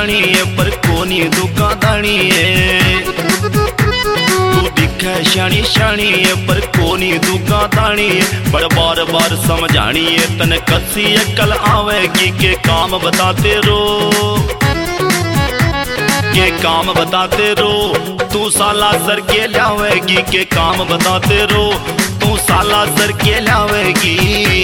शानी है पर कोनी दुकानदानी है। तू दिखे शानी शानी है पर कोनी दुकानदानी है। पर बार बार समझानी है तन कसी अकल आवेगी के काम बताते रो, के काम बताते रो। तू साला सर के लावेगी के काम बताते रो, तू साला सर के लावेगी।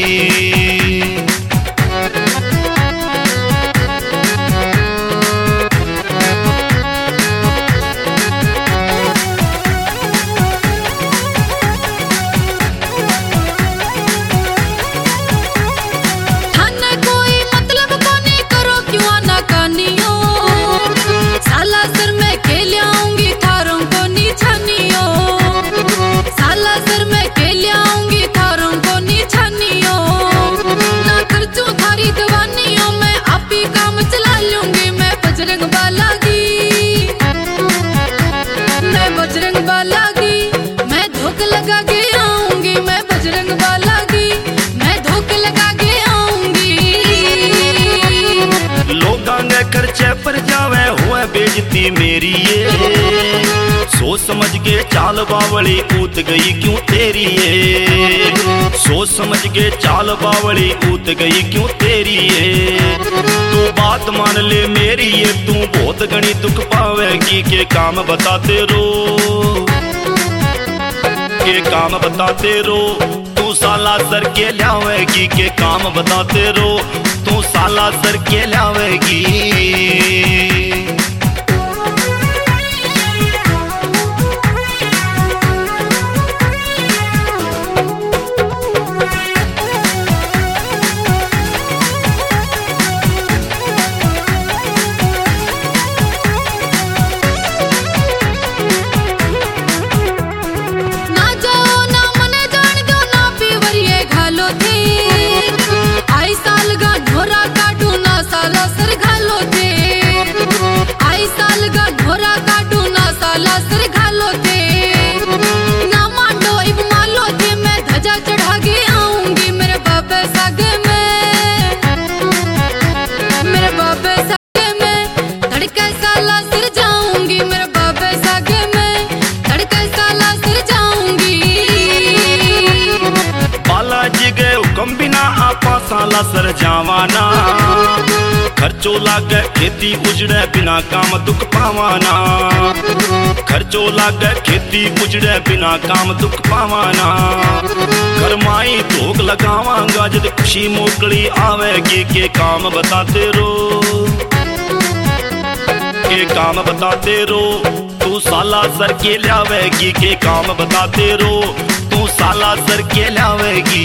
पर जावे हुआ बेइज्जती मेरी ये, सोच समझ के चाल बावली कूद गई क्यों तेरी ये। सोच समझ के चाल बावली कूद गई क्यों तेरी ये। तू बात मान ले मेरी ये, तू बहुत घनी दुख पावेगी के काम बताते रो, के काम बताते रो। तू साला सर के लावेगी के काम बताते रो, तू साला सर के लावेगी। साला सर जावाना खर्चो लागे खेती उजड़े बिना काम दुख पावाना। खर्चो लागे खेती उजड़े बिना काम दुख पावाना। घर माई धोख लगावांगा जद खुशी मोकली आवेगी के काम बताते रो, के काम बताते रो। तू साला सर के लावेगी के काम बताते रो, तू साला सर के लावेगी।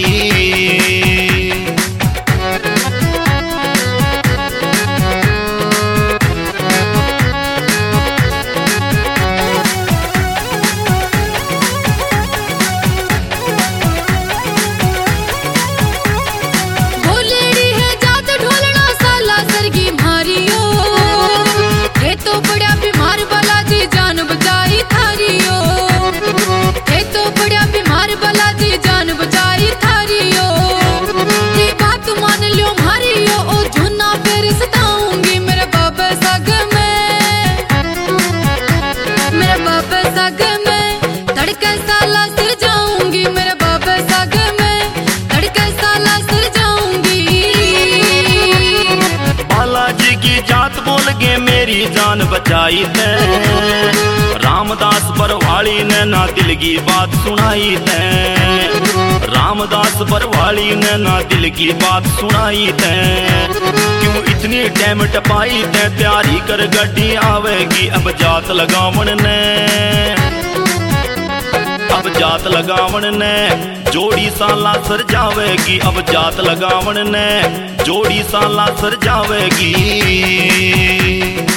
मेरी जान बचाई ते रामदास बरवाली ने ना दिल की बात सुनाई ते। रामदास बरवाली ने ना दिल की बात सुनाई ते। क्यों इतनी टाइम टपाई ते तैयारी कर गड्डी आवेगी अब जात लगावन ने, अब जात लगावन ने। जोड़ी साला सर जावेगी अब जात लगावन ने, जोड़ी साला सर जावेगी।